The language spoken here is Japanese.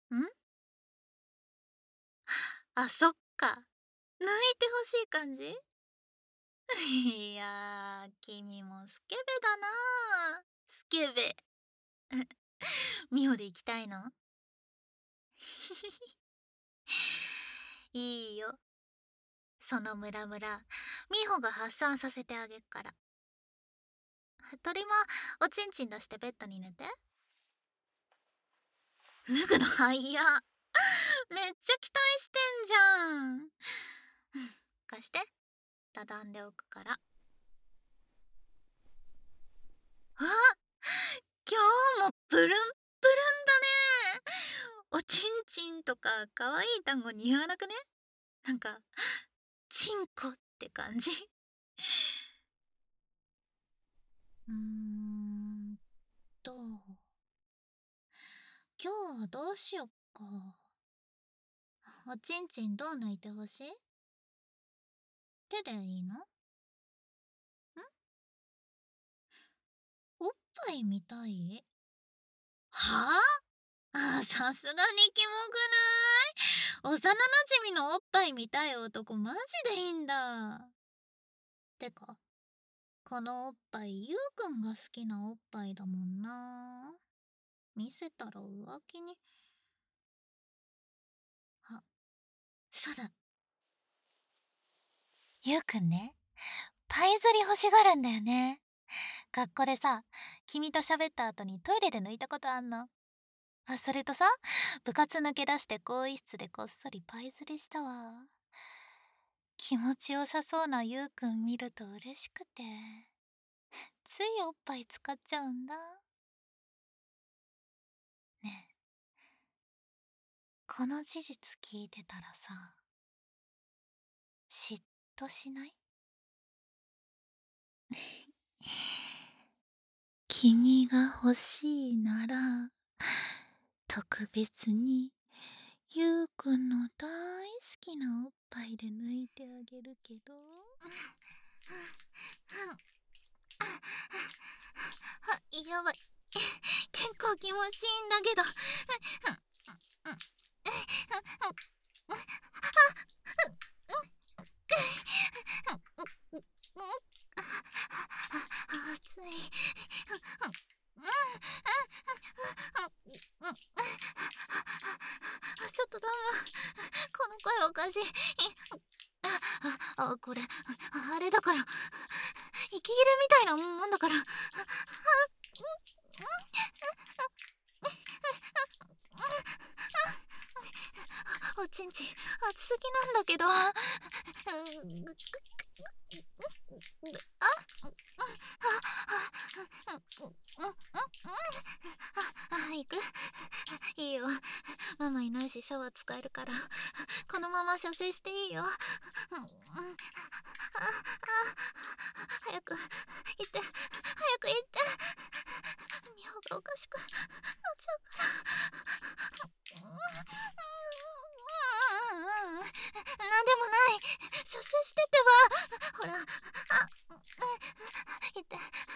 ん？あ、そっか。抜いてほしい感じ？いやー、君もスケベだなあ。スケベ。ミオで行きたいの？いいよ。そのムラムラ、ミホが発散させてあげっから。鳥もおちんちん出してベッドに寝て。脱ぐの早っ。めっちゃ期待してんじゃん。貸して。畳んでおくから。あ、今日もプルンプルンだね。おちんちんとか可愛い単語似合わなくね？なんかチンコって感じ。うーんと今日はどうしよっか。おちんちんどう抜いてほしい？手でいいの？おっぱい見たい？はあ、さすがにキモくない？幼馴染のおっぱい見たい男マジでいいんだ。てか、このおっぱいゆうくんが好きなおっぱいだもんな。見せたら浮気に。あ、そうだ。ゆうくんね、パイ釣り欲しがるんだよね。学校でさ、君と喋った後にトイレで抜いたことあんの。あ、それとさ、部活抜け出して更衣室でこっそりパイ釣りしたわ。気持ちよさそうなゆうくん見ると嬉しくて、ついおっぱい使っちゃうんだ。ねえ、この事実聞いてたらさ、嫉妬しない？君が欲しいなら、特別にゆうくんの大好きなおっぱいで抜いてあげるけど。やばい。結構気持ちいいんだけど。熱い。ちょっとだむ。この声おかしい。これあれだから、息切れみたいなもんだから。おちんちん熱すぎなんだけど。行く？いいよ、ママいないしシャワー使えるから、このまま射精していいよ。早く行って、早く行って。ミホがおかしくなっちゃうから。なんでもない。射精してってば。ほら、いって、